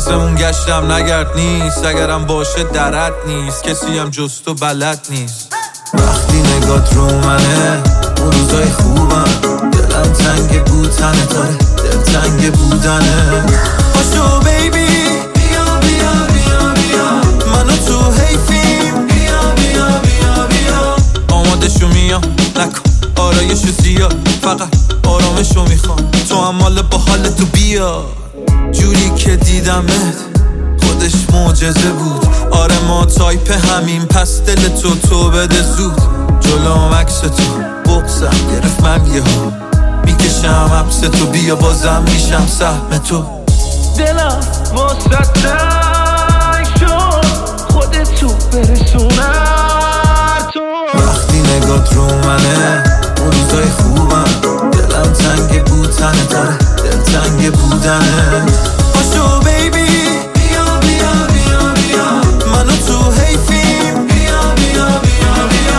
حواسمون گشتم نگرد نیست، اگرم باشه درد نیست، کسی هم جز تو بلد نیست. وقتی نگات رو منه اون روزای خوبم، دلم تنگ بود تنه تاره دلتنگ بودنه. پاشو بیبی بیا بیا بیا بیا، منو تو حیفیم بیا بیا بیا بیا. آمادشو میام نکن آرایشو زیاد، فقط آرامشو میخوام، تو هم مال با حالتو بیا. جوری که دیدمت خودش معجزه بود، آره ما تایپ همین، پس دل تو بده زود. جلوم عکس تو بغضم گرفت من یه ها، میکشم حبس تو بیا بازم میشم سهم تو. دلم واسه تنگ شد خودتو برسونم تو. وقتی نگات رو منه اون روزای خوبم، دلم تنگ بود تنه تاره دلتنگ بودنه. پاشو بیبی بیا بیا بیا بیا، منو تو حیفیم بیا بیا بیا بیا.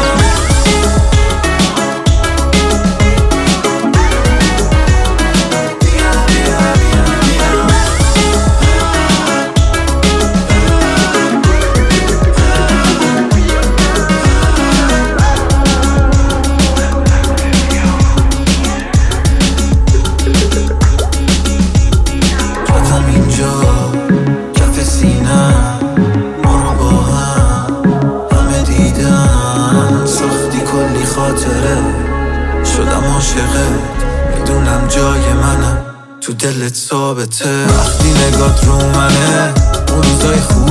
شدم عاشقت میدونم جای منم تو دلت ثابته. وقتی نگات رو منه اون روزای خوب